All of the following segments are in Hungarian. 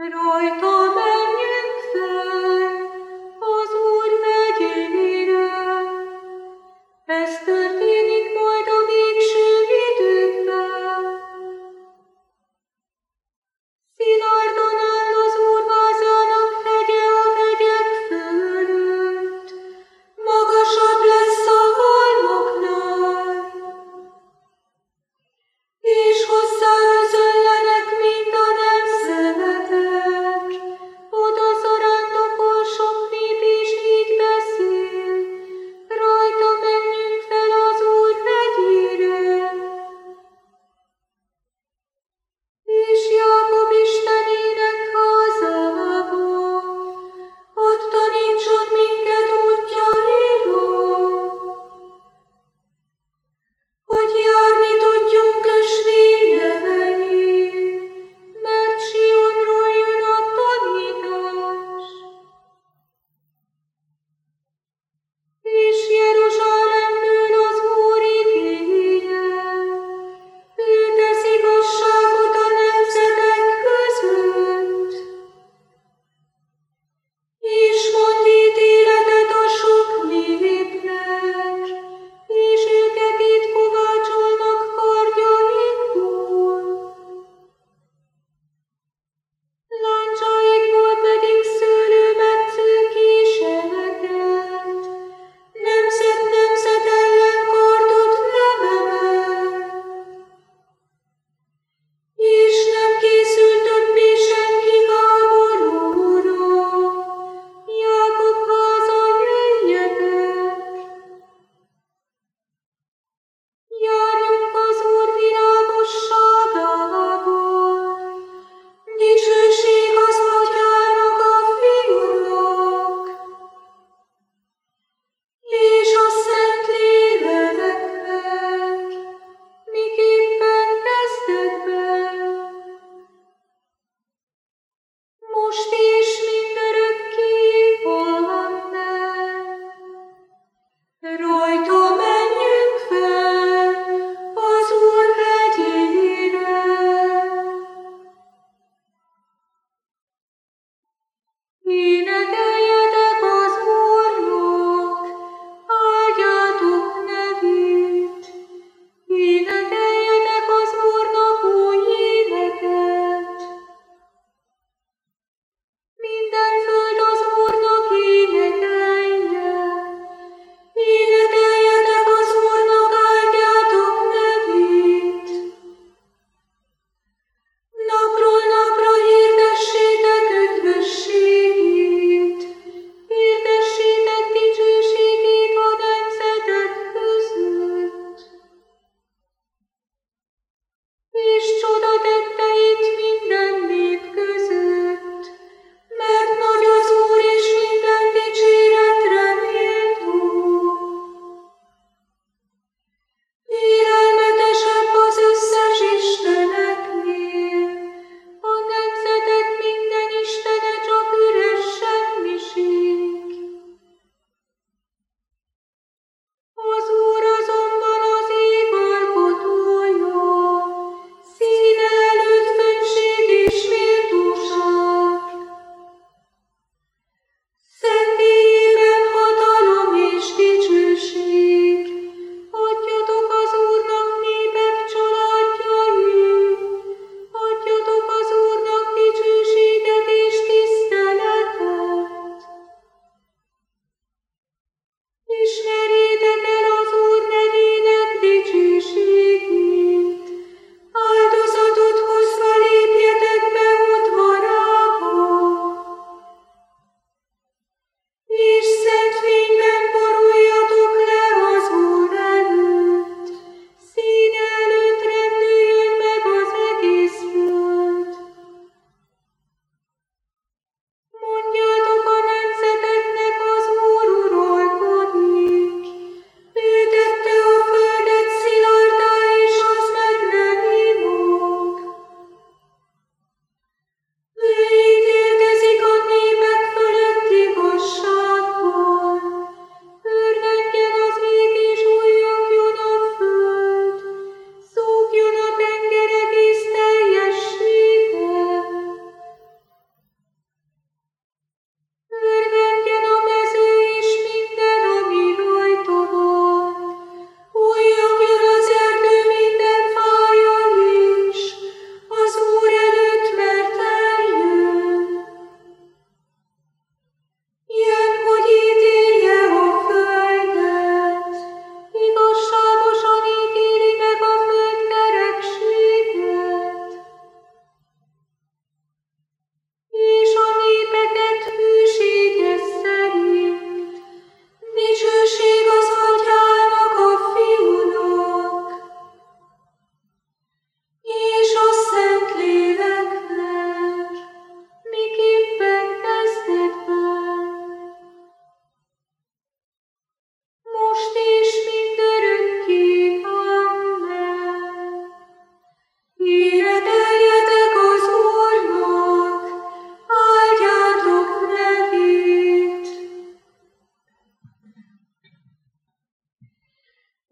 Rajta menjünk fel az Úr megyére. Ez történik majd a végső időkben. Szilárdan áll az Úr vázának hegye a hegyek fölött, magasabb lesz a halmoknál, és hozzá özönlenek mind a nemzetek, oda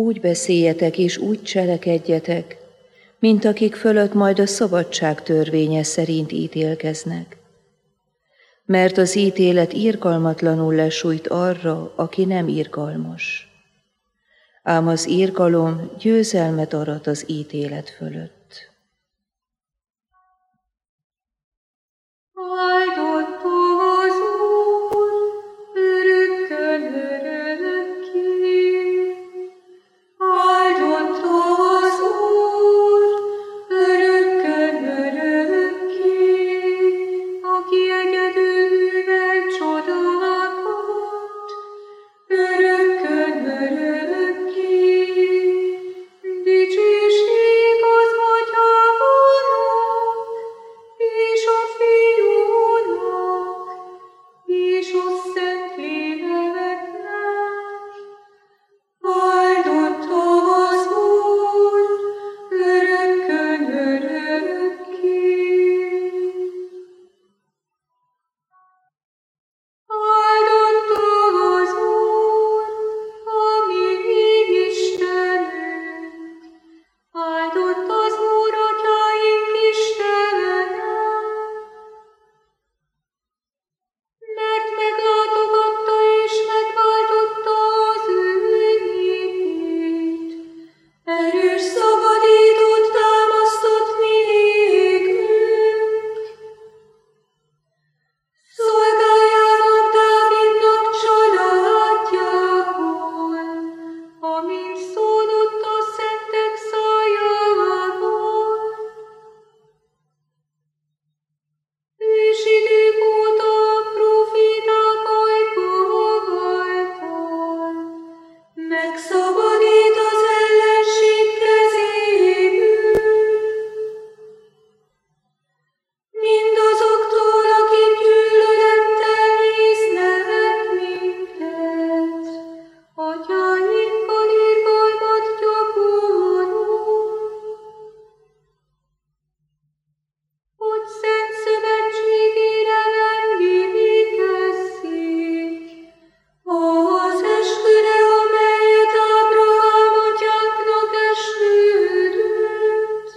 úgy beszéljetek és úgy cselekedjetek, mint akik fölött majd a szabadság törvénye szerint ítélkeznek. Mert az ítélet irgalmatlanul lesújt arra, aki nem irgalmas. Ám az irgalom győzelmet arat az ítélet fölött. Áldott az Úr, örökkön örökké. Áldott az Úr, örökkön örökké, aki egyedül művel csodákat, örökkön örökké. Dicsőség az Atyának, és a Fiúnak, és a Szentléleknek. Áldott az Úr, örökkön örökké. Áldott az Úr, a mi Istenünk. Áldott az Úr, atyáink Istene, mert meglátogatta és megváltotta az ő népét. Erős szabadítót támasztott mi nékünk. Szolgáljának Dávidnak családjából, amint szólott a szentek szájával. Ősidők óta a próféták ajka által megszabadít az ellenség kezéből. Mindazoktól, akik gyűlölettel néznek minket, atyáinkkal irgalmat gyakorol, hogy szent szövetségére emlékezzék az esküre, amelyet Ábrahám atyánknak esküdött,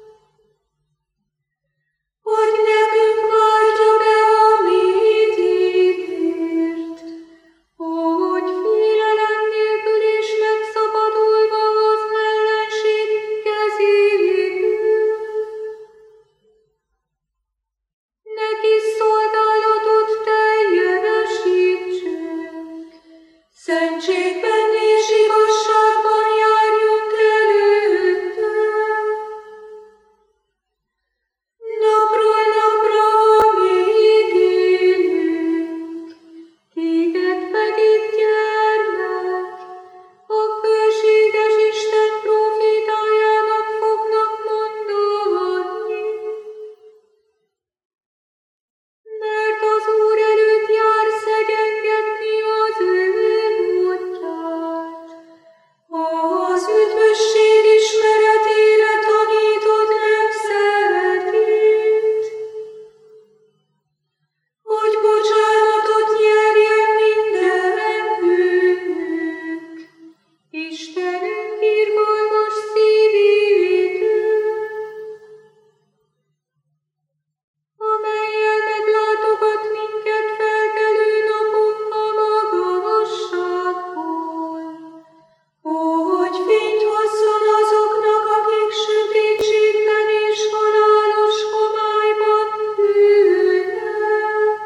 hogy nekünk váltja be, amit ígért, hogy félelem nélkül és megszabadulva az ellenség kezéből. Neki szolgálatot teljesítsünk, szentségben és igazságban járjunk előtte. Napról napra, amíg élünk, téged pedig, gyermek, a fölséges Isten prófétájának fognak mondani. Mert az Úr előtt jár szegyengetni az ő útját, az üdvösség ismeretére tanítod nemzetét, hogy bocsánatot nyerjen minden bűnünk, Istenünk irgalmas szívétől, amellyel meglátogat minket felkelő napon a magasságból, hogy fényt hozzon azoknak, akik sötétségben és halálos homályban ülnek.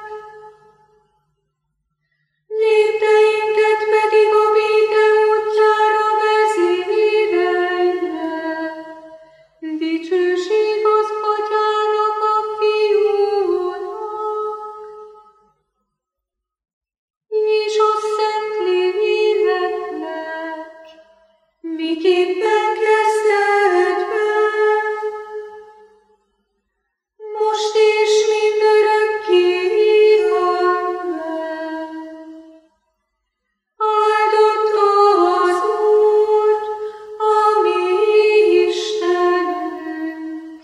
Lépteinket pedig a béke útjára vezérelje. Dicsőség az Atyának, a Fiúnak, és a Szentléleknek, miképpen kezdetben, most és mindörökké. Amen. Áldott az Úr, a mi Istenünk.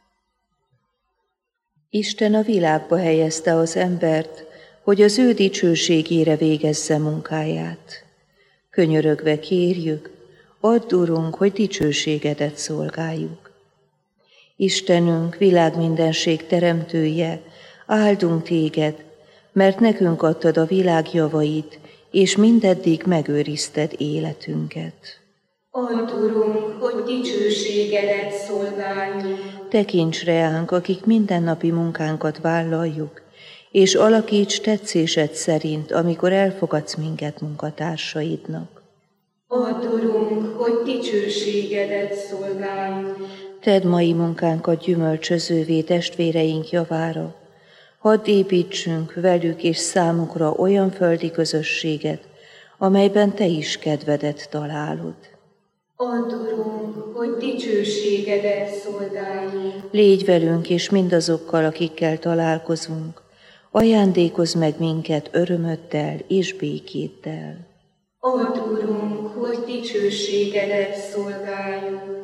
Isten a világba helyezte az embert, hogy az ő dicsőségére végezze munkáját. Könyörögve kérjük, Add, Urunk, hogy dicsőségedet szolgáljuk. Istenünk, világmindenség teremtője, áldunk téged, mert nekünk adtad a világ javait, és mindeddig megőrizted életünket. Add, Urunk, hogy dicsőségedet szolgáljuk. Tekints reánk, akik mindennapi munkánkat vállaljuk, és alakíts tetszésed szerint, amikor elfogadsz minket munkatársaidnak. Add, Urunk, hogy dicsőségedet szolgáljuk. Tedd mai munkánkat gyümölcsözővé testvéreink javára. Hadd építsünk velük és számukra olyan földi közösséget, amelyben te is kedvedet találod. Add, Urunk, hogy dicsőségedet szolgáljuk. Légy velünk és mindazokkal, akikkel találkozunk. Ajándékozz meg minket örömöddel és békéddel. Add, Urunk, hogy dicsőségedet szolgáljuk.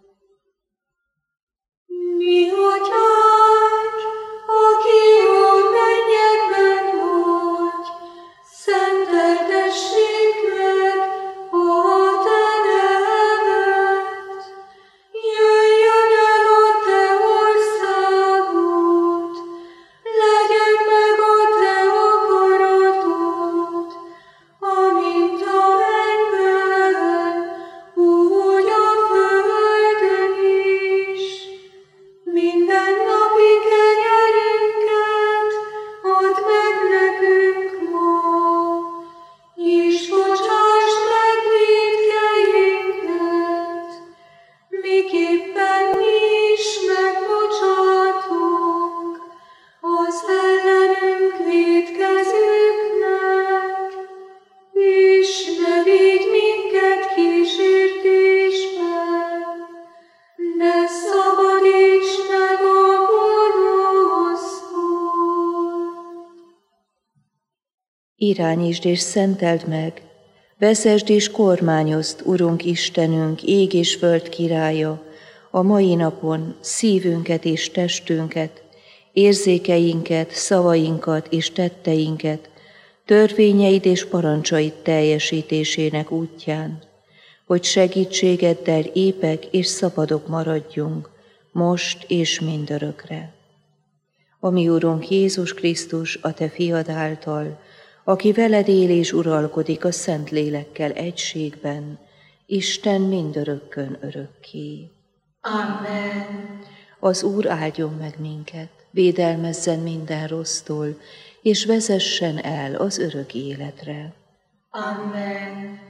Mi atyánk, aki a mennyekben vagy, szenteltessék meg a te neved. Jöjjön el a te országod, legyen meg a te akaratod, amint a mennyben, úgy a földön is. Mindennapi kenyerünket add meg nekünk ma, és bocsásd meg vétkeinket, miképpen mi is megbocsátunk az ellenünk vétkezőknek, és ne vigy minket kísértésbe, de szabadíts meg a gonosztól. Irányítsd és szenteld meg, vezesd és kormányozd, Urunk Istenünk, ég és föld királya, a mai napon szívünket és testünket, érzékeinket, szavainkat és tetteinket, törvényeid és parancsaid teljesítésének útján, hogy segítségeddel épek és szabadok maradjunk, most és mindörökre. A mi Urunk Jézus Krisztus, a te fiad által, aki veled él és uralkodik a Szentlélekkel egységben, Isten mindörökkön örökké. Amen. Az Úr áldjon meg minket, védelmezzen minden rossztól, és vezessen el az örök életre. Amen.